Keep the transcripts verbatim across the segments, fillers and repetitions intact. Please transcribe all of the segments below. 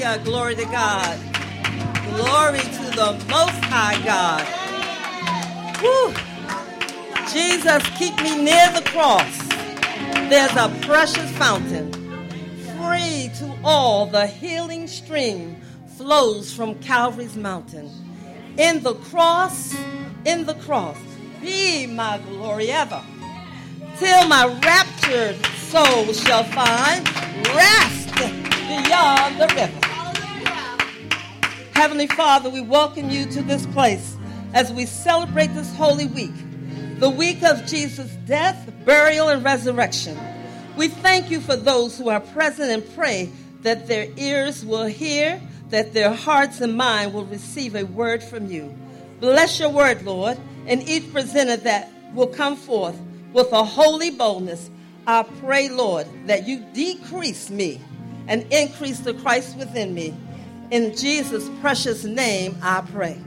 Hallelujah. Glory to God. Glory to the Most High God. Woo. Jesus, keep me near the cross. There's a precious fountain. Free to all, the healing stream flows from Calvary's mountain. In the cross, in the cross, be my glory ever, till my raptured soul shall find rest beyond the river. Heavenly Father, we welcome you to this place as we celebrate this holy week, the week of Jesus' death, burial, and resurrection. We thank you for those who are present and pray that their ears will hear, that their hearts and mind will receive a word from you. Bless your word, Lord, and each presenter that will come forth with a holy boldness. I pray, Lord, that you decrease me and increase the Christ within me. In Jesus' precious name, I pray.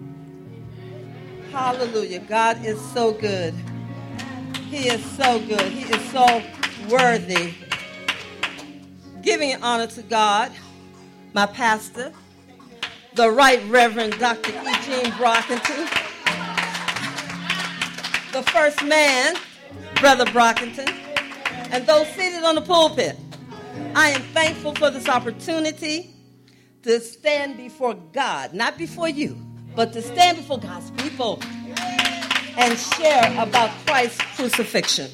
Hallelujah. God is so good. He is so good. He is so worthy. Giving honor to God, my pastor, the Right Reverend Doctor Eugene Brockington, the first man, Brother Brockington, and those seated on the pulpit. I am thankful for this opportunity to stand before God, not before you, but to stand before God's people and share about Christ's crucifixion.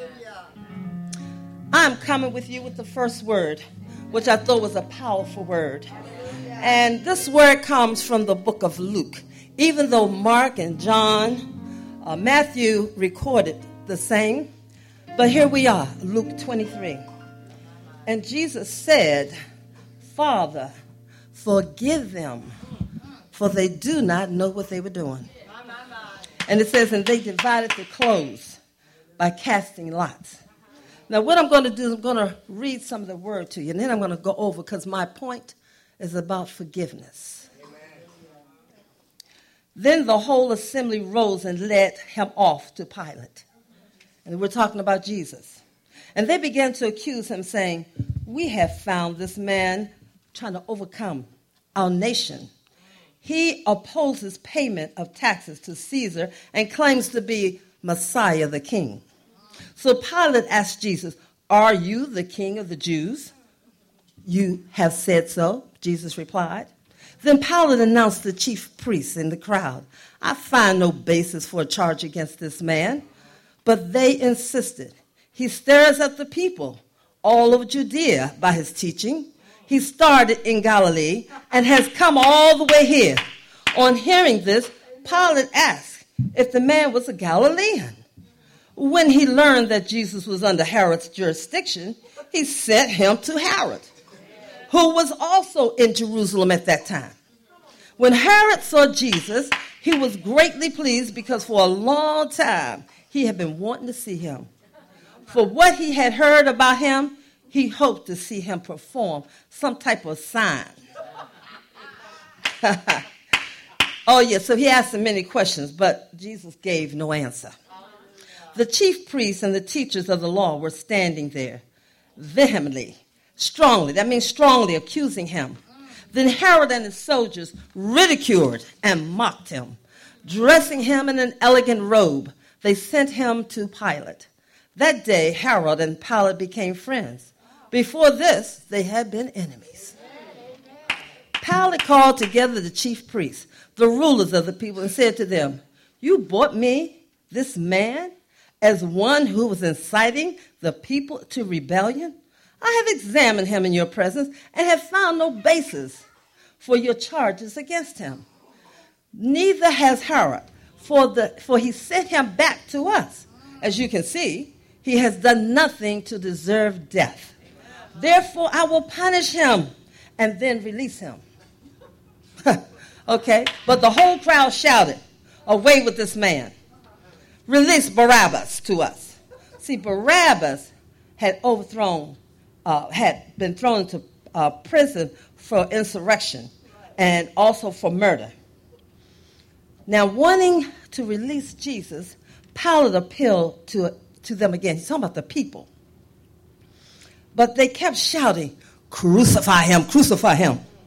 I'm coming with you with the first word, which I thought was a powerful word. And this word comes from the book of Luke. Even though Mark and John, uh, Matthew recorded the same, but here we are, Luke twenty-three. And Jesus said, Father, forgive them, for they do not know what they were doing. And it says, and they divided the clothes by casting lots. Now, what I'm going to do is I'm going to read some of the word to you, and then I'm going to go over, because my point is about forgiveness. Amen. Then the whole assembly rose and led him off to Pilate. And we're talking about Jesus. And they began to accuse him, saying, we have found this man trying to overcome our nation. He opposes payment of taxes to Caesar and claims to be Messiah the King. So Pilate asked Jesus, are you the king of the Jews? You have said so, Jesus replied. Then Pilate announced to the chief priests in the crowd, I find no basis for a charge against this man. But they insisted. He stirs up the people all over Judea by his teaching. He started in Galilee and has come all the way here. On hearing this, Pilate asked if the man was a Galilean. When he learned that Jesus was under Herod's jurisdiction, he sent him to Herod, who was also in Jerusalem at that time. When Herod saw Jesus, he was greatly pleased because for a long time he had been wanting to see him. For what he had heard about him, he hoped to see him perform some type of sign. Oh, yeah, so he asked him many questions, but Jesus gave no answer. The chief priests and the teachers of the law were standing there, vehemently, strongly, that means strongly accusing him. Then Herod and his soldiers ridiculed and mocked him. Dressing him in an elegant robe, they sent him to Pilate. That day, Herod and Pilate became friends. Before this, they had been enemies. Pilate called together the chief priests, the rulers of the people, and said to them, you brought me, this man, as one who was inciting the people to rebellion? I have examined him in your presence and have found no basis for your charges against him. Neither has Herod, for, the, for he sent him back to us. As you can see, he has done nothing to deserve death. Therefore, I will punish him and then release him. Okay, but the whole crowd shouted, away with this man. Release Barabbas to us. See, Barabbas had overthrown, uh, had been thrown into uh, prison for insurrection and also for murder. Now, wanting to release Jesus, Pilate appealed to, to them again. He's talking about the people. But they kept shouting, crucify him, crucify him.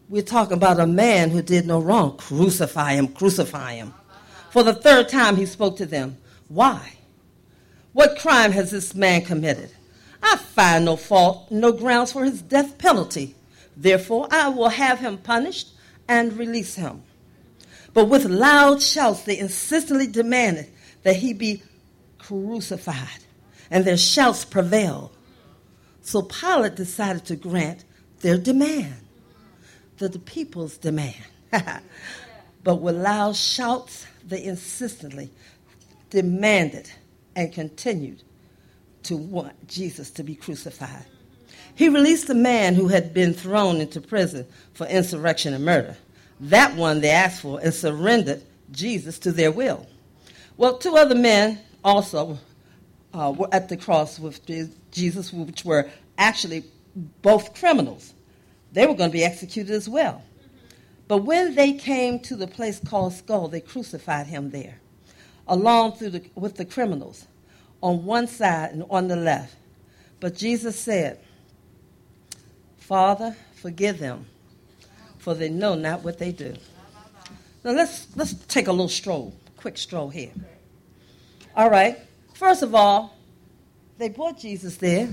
We're talking about a man who did no wrong. Crucify him, crucify him. For the third time he spoke to them. Why? What crime has this man committed? I find no fault, no grounds for his death penalty. Therefore, I will have him punished and release him. But with loud shouts, they insistently demanded that he be crucified, and their shouts prevailed. So Pilate decided to grant their demand, the, the people's demand. But with loud shouts, they insistently demanded and continued to want Jesus to be crucified. He released the man who had been thrown into prison for insurrection and murder. That one they asked for and surrendered Jesus to their will. Well, two other men also uh, were at the cross with Jesus, which were actually both criminals. They were going to be executed as well. But when they came to the place called Skull, they crucified him there, along through the, with the criminals, on one side and on the left. But Jesus said, Father, forgive them, for they know not what they do. Now let's let's take a little stroll, quick stroll here. All right. First of all, they brought Jesus there.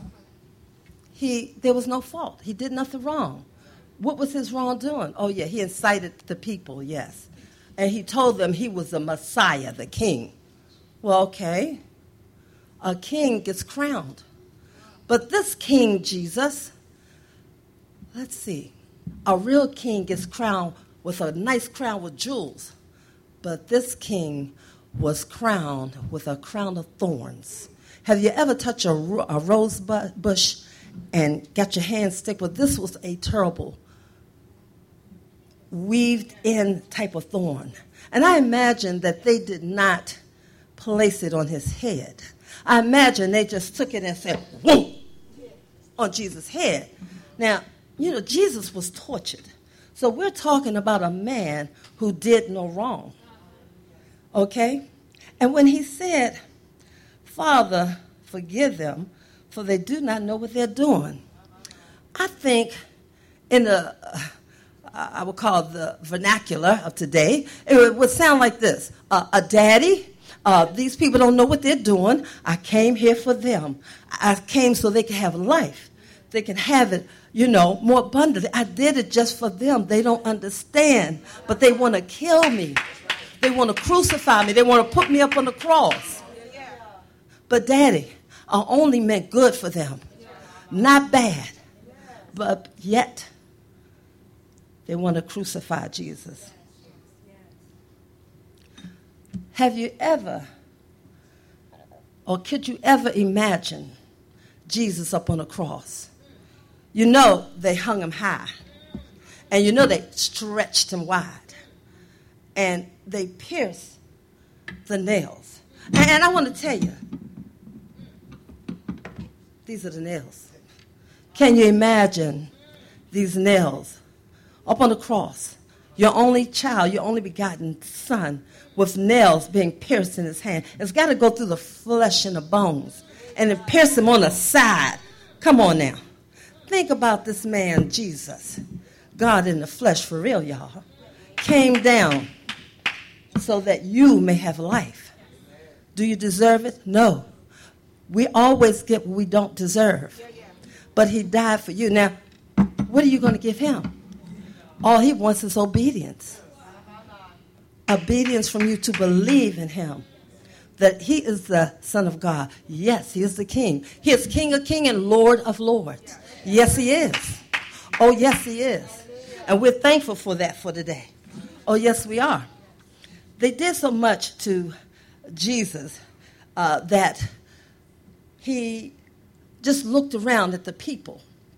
He there was no fault. He did nothing wrong. What was his wrongdoing? Oh yeah, he incited the people, yes. And he told them he was the Messiah, the king. Well, okay. A king gets crowned. But this King Jesus, let's see, a real king gets crowned with a nice crown with jewels. But this king was crowned with a crown of thorns. Have you ever touched a, a rose bush and got your hand stick? Well, this was a terrible, weaved in type of thorn. And I imagine that they did not place it on his head. I imagine they just took it and said, whoom, on Jesus' head. Now, you know, Jesus was tortured. So we're talking about a man who did no wrong. Okay? And when he said, Father, forgive them, for they do not know what they're doing, I think in the, uh, I would call it the vernacular of today, it would sound like this. Uh, a daddy, uh, these people don't know what they're doing. I came here for them. I came so they can have life. They can have it, you know, more abundantly. I did it just for them. They don't understand, but they want to kill me. They want to crucify me. They want to put me up on the cross. But Daddy, I only meant good for them, not bad. But yet, they want to crucify Jesus. Have you ever, or could you ever imagine Jesus up on a cross? You know they hung him high. And you know they stretched him wide. And they pierced the nails. And, and I want to tell you, these are the nails. Can you imagine these nails up on the cross? Your only child, your only begotten son, with nails being pierced in his hand. It's got to go through the flesh and the bones. And then pierce him on the side. Come on now. Think about this man, Jesus. God in the flesh, for real, y'all. Came down so that you may have life. Do you deserve it? No. We always get what we don't deserve. But he died for you. Now, what are you going to give him? All he wants is obedience. Obedience from you to believe in him. That he is the Son of God. Yes, he is the King. He is King of Kings and Lord of Lords. Yes, he is. Oh, yes, he is. And we're thankful for that for today. Oh, yes, we are. They did so much to Jesus uh, that he just looked around at the people.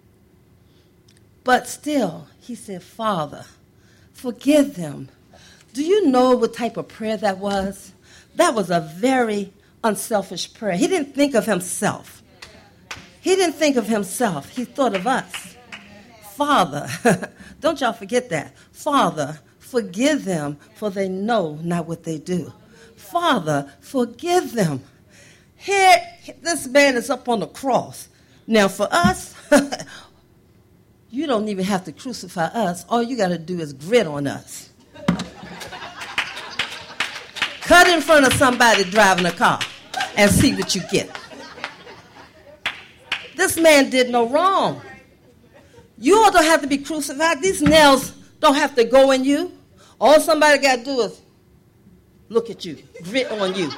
But still, he said, Father, forgive them. Do you know what type of prayer that was? That was a very unselfish prayer. He didn't think of himself. He didn't think of himself. He thought of us. Father, don't y'all forget that. Father, forgive them, for they know not what they do. Father, forgive them. Here, this man is up on the cross. Now, for us, you don't even have to crucify us. All you got to do is grit on us. Cut in front of somebody driving a car and see what you get. This man did no wrong. You all don't have to be crucified. These nails don't have to go in you. All somebody got to do is look at you, grit on you.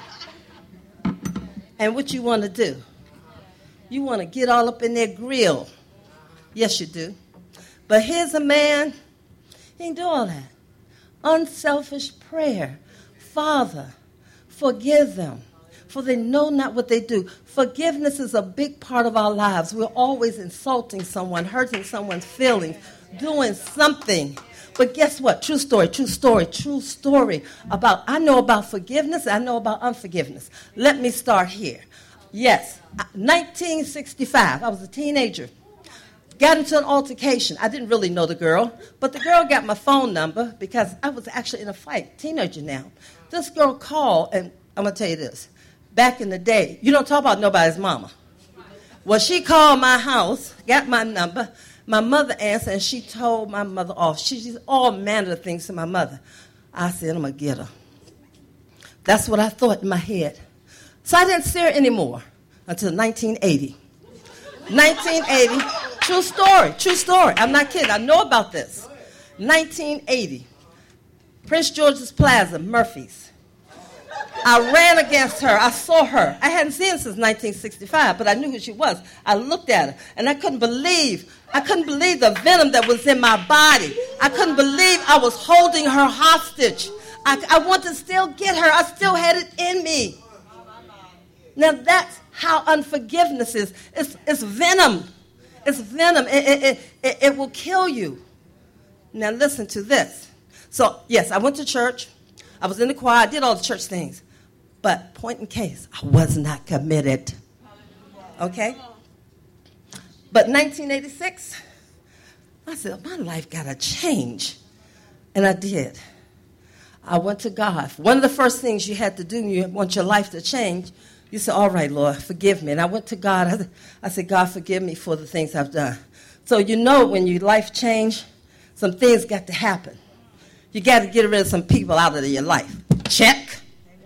And what you want to do? You want to get all up in their grill. Yes, you do. But here's a man, he didn't do all that. Unselfish prayer. Father, forgive them, for they know not what they do. Forgiveness is a big part of our lives. We're always insulting someone, hurting someone's feelings, doing something. But guess what? True story, true story, true story about, I know about forgiveness, I know about unforgiveness. Let me start here. Yes, nineteen sixty-five, I was a teenager. Got into an altercation. I didn't really know the girl, but the girl got my phone number because I was actually in a fight, teenager now. This girl called, and I'm going to tell you this. Back in the day, you don't talk about nobody's mama. Well, she called my house, got my number. My mother answered, and she told my mother off. She did all manner of things to my mother. I said, I'm going to get her. That's what I thought in my head. So I didn't see her anymore until nineteen eighty. nineteen eighty, true story, true story. I'm not kidding. I know about this. nineteen eighty, Prince George's Plaza, Murphy's. I ran against her. I saw her. I hadn't seen her since nineteen sixty-five, but I knew who she was. I looked at her, and I couldn't believe, I couldn't believe the venom that was in my body. I couldn't believe I was holding her hostage. I, I wanted to still get her. I still had it in me. Now, that's how unforgiveness is. It's, it's venom. It's venom. It, it, it, it will kill you. Now, listen to this. So, yes, I went to church. I was in the choir. I did all the church things. But point in case, I was not committed. Okay? But nineteen eighty-six, I said, my life got to change. And I did. I went to God. One of the first things you had to do when you want your life to change, you said, all right, Lord, forgive me. And I went to God. I, I said, God, forgive me for the things I've done. So you know when your life change, some things got to happen. You got to get rid of some people out of your life. Check.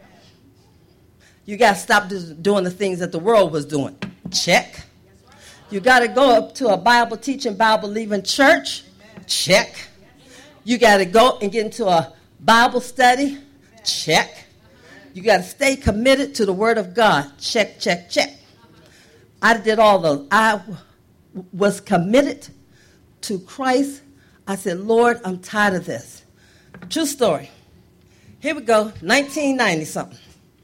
You got to stop doing the things that the world was doing. Check. You got to go up to a Bible teaching, Bible believing church. Check. You got to go and get into a Bible study. Check. You got to stay committed to the Word of God. Check, check, check. I did all those. I w- was committed to Christ. I said, Lord, I'm tired of this. True story. Here we go, nineteen ninety something.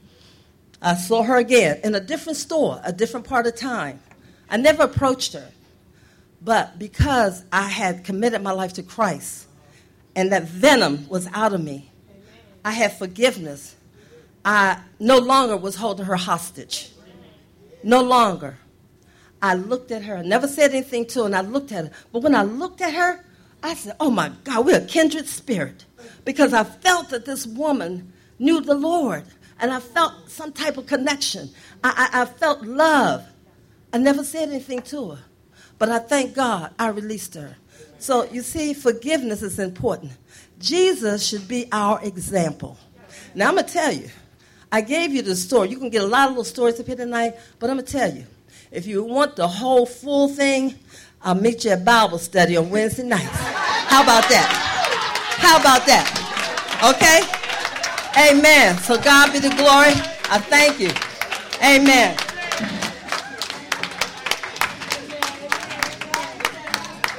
I saw her again in a different store, a different part of time. I never approached her. But because I had committed my life to Christ and that venom was out of me, I had forgiveness. I no longer was holding her hostage. No longer. I looked at her. I never said anything to her, and I looked at her. But when I looked at her, I said, oh, my God, we're a kindred spirit. Because I felt that this woman knew the Lord, and I felt some type of connection. I, I, I felt love. I never said anything to her. But I thank God I released her. So, you see, forgiveness is important. Jesus should be our example. Now, I'm going to tell you. I gave you the story. You can get a lot of little stories up here tonight, but I'm going to tell you. If you want the whole full thing, I'll meet you at Bible study on Wednesday nights. How about that? How about that? Okay? Amen. So God be the glory. I thank you. Amen.